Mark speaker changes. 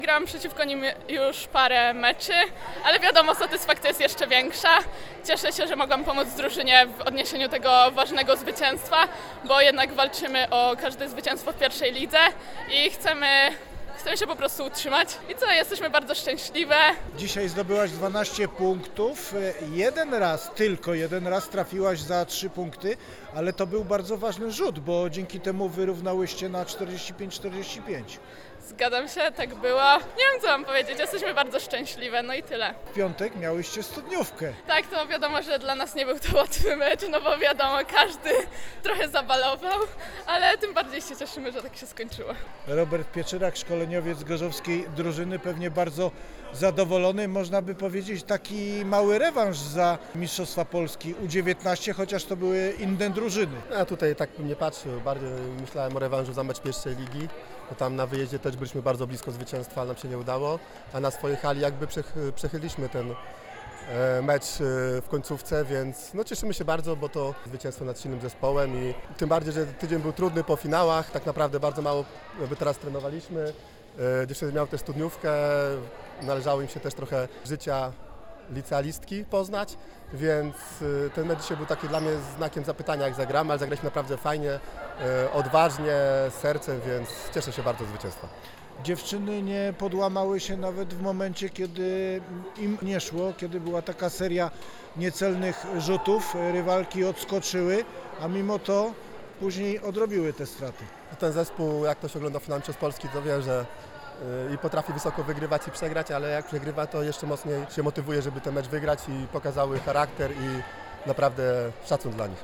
Speaker 1: Grałam przeciwko nim już parę meczy, ale wiadomo, satysfakcja jest jeszcze większa. Cieszę się, że mogłam pomóc drużynie w odniesieniu tego ważnego zwycięstwa, bo jednak walczymy o każde zwycięstwo w pierwszej lidze i chcemy się po prostu utrzymać. I co, jesteśmy bardzo szczęśliwe.
Speaker 2: Dzisiaj zdobyłaś 12 punktów. Tylko jeden raz trafiłaś za 3 punkty, ale to był bardzo ważny rzut, bo dzięki temu wyrównałyście na 45-45.
Speaker 1: Zgadzam się, tak było. Nie wiem, co mam powiedzieć, jesteśmy bardzo szczęśliwe, no i tyle.
Speaker 2: W piątek miałyście studniówkę.
Speaker 1: Tak, to wiadomo, że dla nas nie był to łatwy mecz, no bo wiadomo, każdy trochę zabalował, ale tym bardziej się cieszymy, że tak się skończyło.
Speaker 2: Robert Pieczyrak, szkoleniowiec gorzowskiej drużyny, pewnie bardzo zadowolony. Można by powiedzieć taki mały rewanż za Mistrzostwa Polski U19, chociaż to były inne drużyny.
Speaker 3: Ja tutaj tak bym nie patrzył, bardziej myślałem o rewanżu za mecz pierwszej ligi. Bo tam na wyjeździe też byliśmy bardzo blisko zwycięstwa, ale nam się nie udało, a na swojej hali jakby przechyliliśmy ten mecz w końcówce, więc no cieszymy się bardzo, bo to zwycięstwo nad silnym zespołem i tym bardziej, że tydzień był trudny po finałach, tak naprawdę bardzo mało teraz trenowaliśmy. Dziewczyny miały też studniówkę, należało im się też trochę życia licealistki poznać, więc ten mecz dzisiaj był taki dla mnie znakiem zapytania, jak zagramy, ale zagraliśmy naprawdę fajnie, odważnie, sercem, więc cieszę się bardzo z zwycięstwa.
Speaker 2: Dziewczyny nie podłamały się nawet w momencie, kiedy im nie szło, kiedy była taka seria niecelnych rzutów, rywalki odskoczyły, a mimo to później odrobiły te straty.
Speaker 3: Ten zespół, jak ktoś ogląda finał Mistrzostw Polski, to wie, że i potrafi wysoko wygrywać i przegrać, ale jak przegrywa, to jeszcze mocniej się motywuje, żeby ten mecz wygrać i pokazały charakter i naprawdę szacun dla nich.